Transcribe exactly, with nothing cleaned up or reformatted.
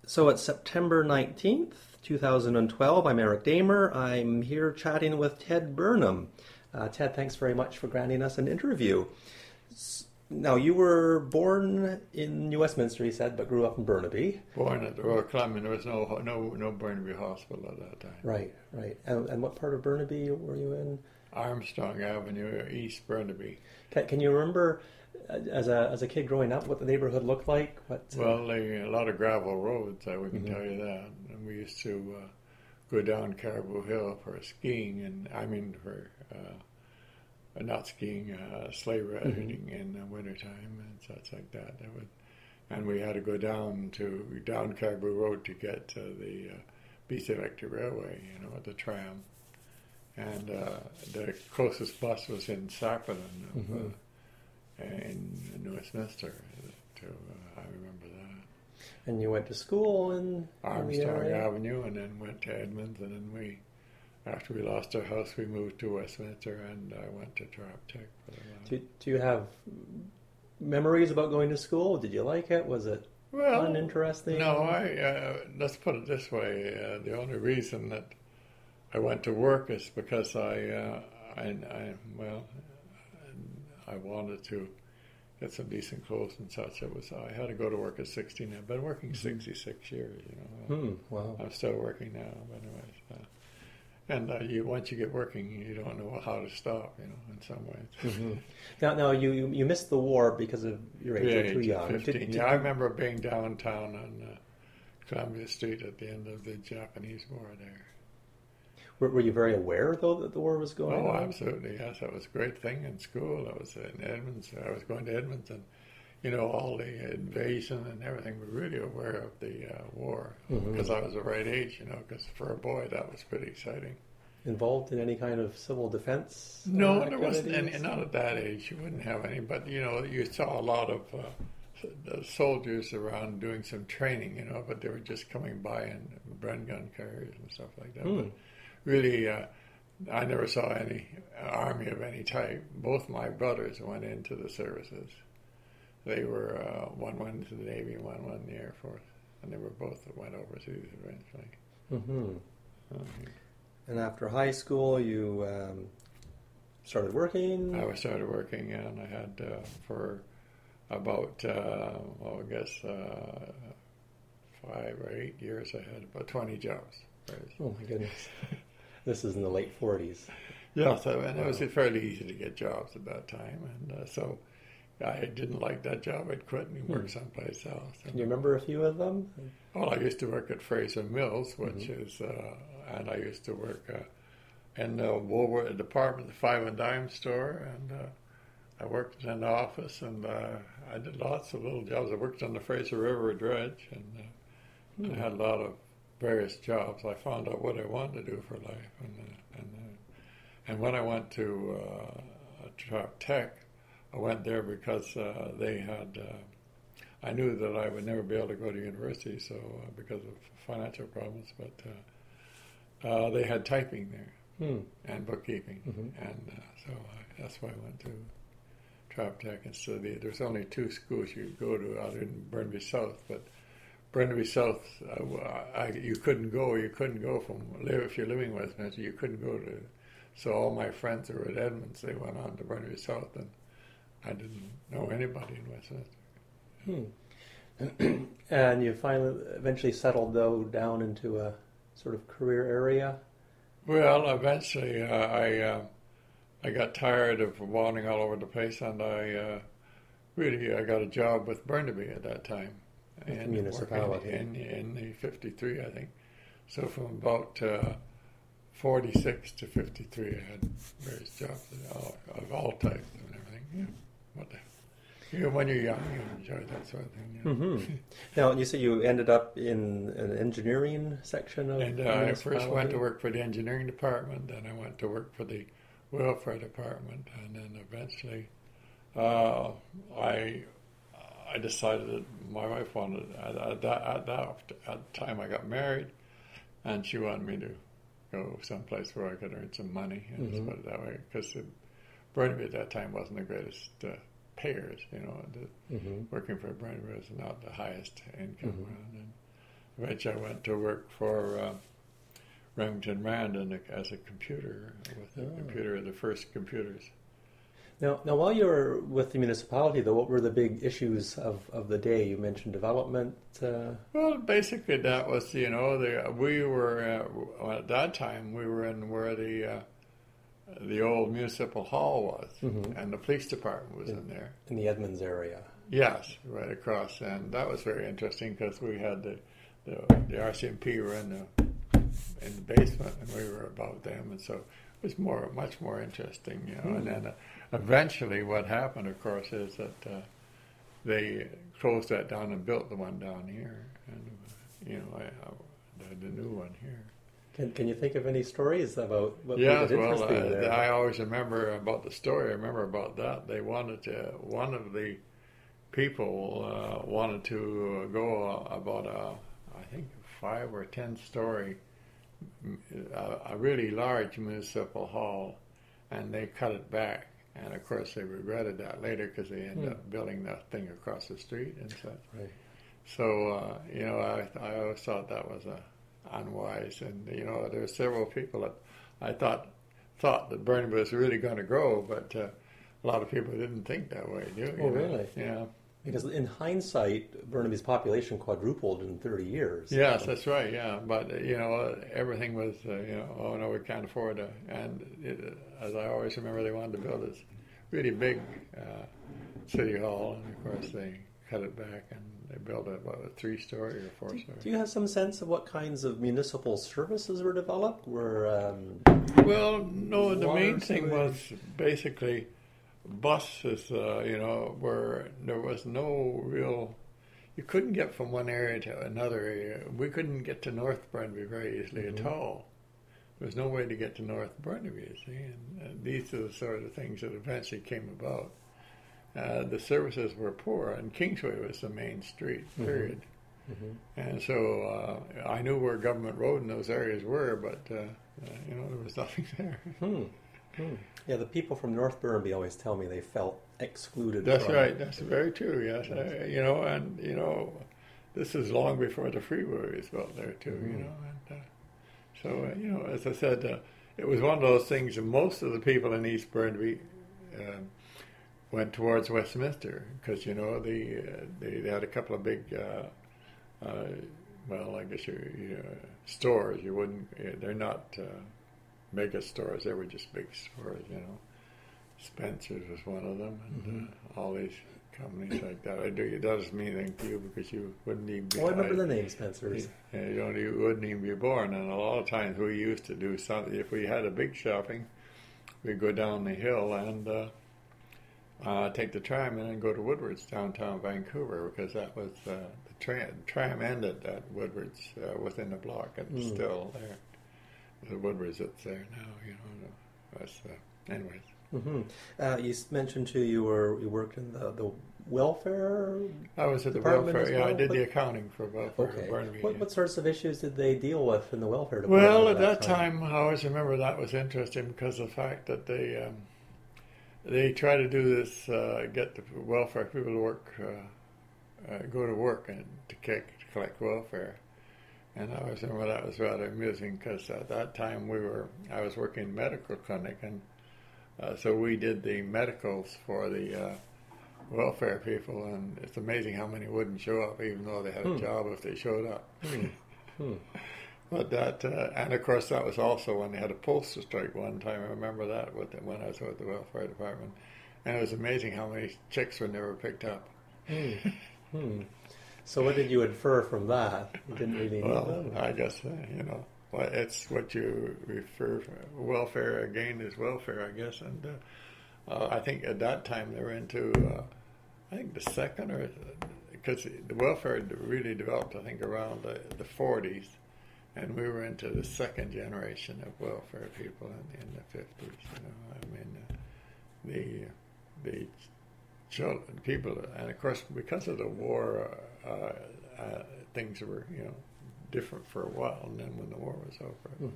So it's September nineteenth, two thousand twelve. I'm Eric Damer. I'm here chatting with Ted Burnham. Uh, Ted, thanks very much for granting us an interview. Now, you were born in New Westminster, he said, but grew up in Burnaby. Born at the Royal Columbia. There was no no no Burnaby Hospital at that time. Right, right. And, and what part of Burnaby were you in? Armstrong Avenue, East Burnaby. Can, can you remember, uh, as a as a kid growing up, what the neighborhood looked like? What? Uh... Well, a, a lot of gravel roads, I wouldn't mm-hmm. tell you that. And we used to uh, go down Caribou Hill for skiing, and I mean for uh, not skiing, uh, sleigh riding mm-hmm. in the wintertime and such like that. That would, and we had to go down to down Caribou Road to get to the uh, B C Electric Railway, you know, the tram. And uh, the closest bus was in Sapperton, mm-hmm. uh, in New Westminster. To, uh, I remember that. And you went to school in Armstrong Avenue, and then went to Edmonds, and then we, after we lost our house, we moved to Westminster, and I went to Trop Tech for a while. Do, do you have memories about going to school? Did you like it? Was it well, fun, interesting? No, I. Uh, let's put it this way: uh, the only reason that I went to work is because I, uh, I, I, well, I wanted to get some decent clothes and such. It was I had to go to work at sixteen. I've been working mm-hmm. sixty-six years. You know, hmm, wow. I'm still working now, but anyways. Uh, and uh, you once you get working, you don't know how to stop. You know, in some ways. Mm-hmm. Now, now you, you you missed the war because of your age. You're too young. fifteen. Did, did, yeah, I remember being downtown on uh, Columbia Street at the end of the Japanese War there. Were, were you very aware, though, that the war was going oh, on? Oh, absolutely, yes. That was a great thing in school. I was in Edmonds. I was going to Edmonds, and, you know, all the invasion and everything, we were really aware of the uh, war, mm-hmm. because I was the right age, you know, because for a boy, that was pretty exciting. Involved in any kind of civil defense? No, uh, there wasn't any, not at that age. You wouldn't have any, but, you know, you saw a lot of uh, soldiers around doing some training, you know, but they were just coming by in Bren gun carriers and stuff like that. Mm. But, really, uh, I never saw any army of any type. Both my brothers went into the services. They were, uh, one went into the Navy and one went in the Air Force. And they were both that went overseas eventually. Mm-hmm. Um, and after high school, you um, started working? I started working, and I had uh, for about, uh, well, I guess, uh, five or eight years, I had about twenty jobs. Oh, my goodness. This is in the late forties. Yeah, so, and it was fairly easy to get jobs at that time. And uh, so I didn't like that job. I'd quit and work hmm. someplace else. And, Can you remember a few of them? Well, I used to work at Fraser Mills, which mm-hmm. is, uh, and I used to work uh, in the Woolworth department, the Five and Dime store, and uh, I worked in an office, and uh, I did lots of little jobs. I worked on the Fraser River Dredge, and uh, hmm. I had a lot of various jobs. I found out what I wanted to do for life, and uh, and uh, and when I went to uh, Trop Tech, I went there because uh, they had. Uh, I knew that I would never be able to go to university, so uh, because of financial problems, but uh, uh, they had typing there hmm. and bookkeeping, mm-hmm. and uh, so I, that's why I went to Trop Tech instead of the. There's only two schools you could go to out in Burnaby South, but. Burnaby South, uh, I, you couldn't go. You couldn't go from live if you're living in Westminster. You couldn't go to. So all my friends who were at Edmonds, they went on to Burnaby South, and I didn't know anybody in Westminster. Hmm. And you finally, eventually settled though down into a sort of career area. Well, eventually, uh, I uh, I got tired of wandering all over the place, and I uh, really I got a job with Burnaby at that time. In municipality. In, in the fifty-three, I think. So from about uh, forty-six to fifty-three, I had various jobs of all, of all types and everything. Yeah. What the, you know, when you're young, you enjoy that sort of thing. Yeah. Mm-hmm. Now, you said you ended up in an engineering section of And uh, I first went to work for the engineering department, then I went to work for the welfare department, and then eventually uh, I... I decided that my wife wanted, at, at, that, at that at the time I got married, and she wanted me to go someplace where I could earn some money, and mm-hmm. put it that way, because Burnaby at that time wasn't the greatest uh, payers, you know, the, mm-hmm. working for Burnaby was not the highest income mm-hmm. around, and, which I went to work for uh, Remington Rand in a, as a computer, with the Oh. computer, the first computers. Now, now, while you were with the municipality, though, what were the big issues of, of the day? You mentioned development. Uh, Well, basically that was, you know, the, we were, uh, at that time, we were in where the uh, the old municipal hall was, Mhm. and the police department was Yeah. in there. in the Edmonds area. Yes, right across, and that was very interesting because we had the, the the R C M P were in the in the basement, and we were above them, and so it was more, much more interesting, you know. Hmm. And then uh, eventually, what happened, of course, is that uh, they closed that down and built the one down here, and uh, you know, I, I, the, the new one here. Can Can you think of any stories about what Yes, made it well, interesting uh, there? I always remember about the story. I remember about that. They wanted to, one of the people uh, wanted to go uh, about a, I think, five or ten story, a, a really large municipal hall, and they cut it back. And of course, they regretted that later because they ended Hmm. up building that thing across the street and such. Right. So, uh, you know, I, I always thought that was uh, unwise. And, you know, there were several people that I thought thought that Burnaby was really going to grow, but uh, a lot of people didn't think that way, do you? Oh, know? really? Yeah. Because in hindsight, Burnaby's population quadrupled in thirty years. Yes, that's right, yeah. But, uh, you know, everything was, uh, you know, oh, no, we can't afford it. And it, as I always remember, they wanted to build this really big uh, city hall, and, of course, they cut it back and they built it, what, a three-story or four-story. Do you have some sense of what kinds of municipal services were developed? Were um, Well, no, the water, main thing sewage? was basically buses, uh, you know, where there was no real, you couldn't get from one area to another area. We couldn't get to North Burnaby very easily Mhm. at all. There was no way to get to North Burnaby, you see, and, and these are the sort of things that eventually came about. Uh, the services were poor, and Kingsway was the main street, period. Mhm. And so uh, I knew where Government Road and those areas were, but, uh, uh, you know, there was nothing there. Hmm. Hmm. Yeah, the people from North Burnaby always tell me they felt excluded. That's from right. That's very true. Yes, uh, you know, and you know, this is long before the freeway was built there too. Mhm. You know, and uh, so uh, you know, as I said, uh, it was one of those things. And most of the people in East Burnaby um, went towards Westminster because you know the uh, they, they had a couple of big, uh, uh, well, I guess you, you uh, stores. You wouldn't. uh, They're not uh, mega stores. They were just big stores. You know. Spencer's was one of them, and Mhm. uh, all these companies like that. I do. It doesn't mean anything to you because you wouldn't even be. Oh, I remember the name Spencer's. You, you, don't, you wouldn't even be born. And a lot of times we used to do something. If we had a big shopping, we'd go down the hill and uh, uh, take the tram and then go to Woodward's downtown Vancouver because that was uh, the tram. Tram ended at Woodward's uh, within the block, and it's Mm. still there. The Woodward's that's there now. You know. That's uh, anyways. Mm-hmm. Uh, you s- mentioned too you were you worked in the, the welfare. I was at the Department welfare. as Yeah, I well? did What- the accounting for welfare Okay. at Burnaby. What, yeah. what sorts of issues did they deal with in the welfare department? Well, at that time, I always remember that was interesting because of the fact that they um, they try to do this, uh, get the welfare people to work, uh, uh, go to work and to, kick, to collect welfare. And I always remember that was rather amusing because at that time we were, I was working in a medical clinic, and uh, so we did the medicals for the uh, welfare people, and it's amazing how many wouldn't show up even though they had a Hmm. job if they showed up. Hmm. Hmm. But that, uh, and of course, that was also when they had a postal strike one time. I remember that with the, when I was with the welfare department, and it was amazing how many chicks were never picked up. Hmm. Hmm. So what did you infer from that? You didn't really know Well, them? I guess uh, you know, well, it's what you refer welfare again is welfare, I guess. And uh, uh, I think at that time they were into, uh, I think the second or because the welfare really developed, I think around the, the forties. And we were into the second generation of welfare people in, in the fifties. You know, I mean, uh, the the children, people, and of course, because of the war, uh, uh, uh, things were you know different for a while. And then when the war was over,